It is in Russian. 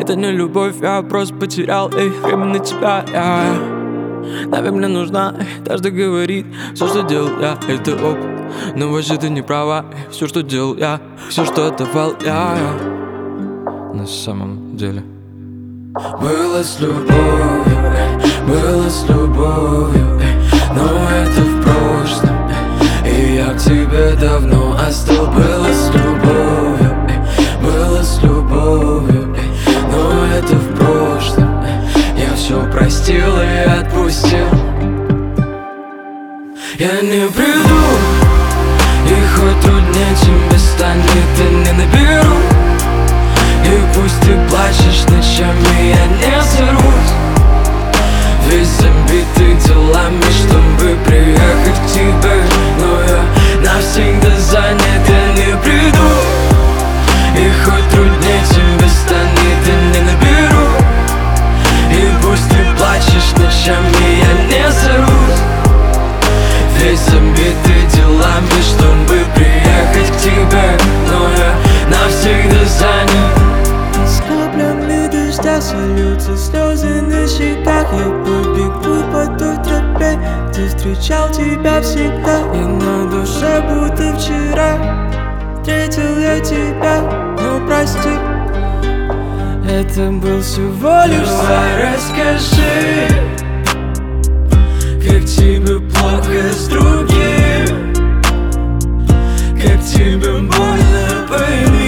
Это не любовь, я просто потерял время на тебя, Наверное, мне нужна, каждый говорит, все, что делал я, это опыт. Но вообще ты не права, все, что делал я, все, что отдавал я на самом деле было с любовью, но это в прошлом, и я к тебе давно остыл. Было с любовью, но это в прошлом, я все простил и отпустил. Я не приду, и хоть труднее тебе станет, я не наберу. И пусть ты плачешь ночами, я не сорвусь. Весь забитый делами, чтобы приехать к тебе, но я навсегда занят, я не приду. И хоть труднее тебе станет, я не наберу. И пусть ты плачешь ночами, я не сорвусь. Весь забитый делами, чтобы приехать к тебе, но я навсегда занят. С каплями дождя сольются слезы на щеках. Я побегу по той тропе, где встречал тебя всегда. И на душе будто вчера встретил я тебя, но прости, это был всего лишь сон. Давай расскажи, как тебе плохо с другим, как тебе больно, пойми.